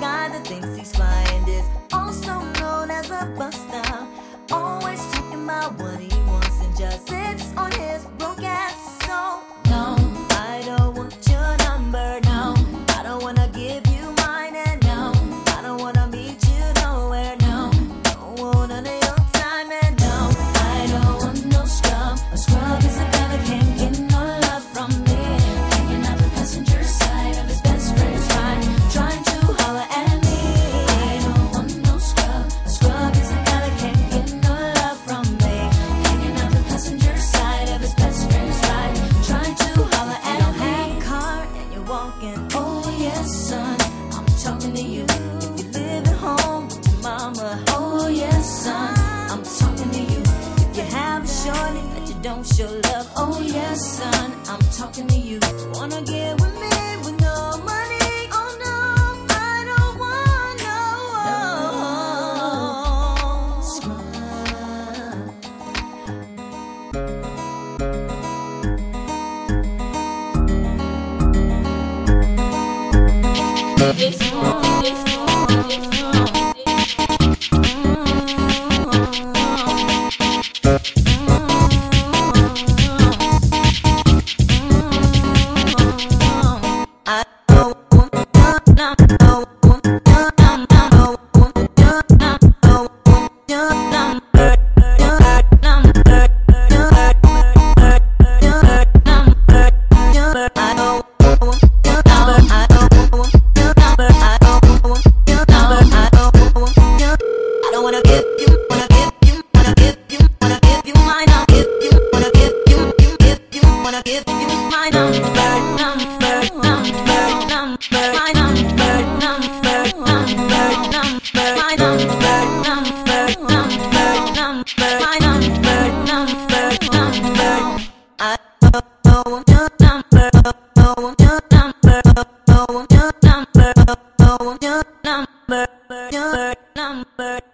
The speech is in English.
guy that thinks he's flying is also known as a buster. Always talking about what he wants and just sits on his broke ass. So no, I don't want your number. No, I don't wanna give you mine. And no, I don't wanna meet you nowhere. No, don't want none of your time. And no, I don't want no scrub. A scrub is a guy that can't get no love from me. Hanging out the passenger side of his best friend's ride, trying to holler at me. I don't want no scrub. A scrub is a guy that can't get no love from me. Hanging out the passenger side of his best friend's ride, trying to holler at me. You don't have a car and you're walking. Oh yes, son, I'm talking to you. If you live at home with your mama. Oh yes, son, I'm talking to you. If you have a shorty that you don't show love. Oh yes, son, I'm talking to you. Wanna get with me with no money? Oh no, I don't want no scrub. Number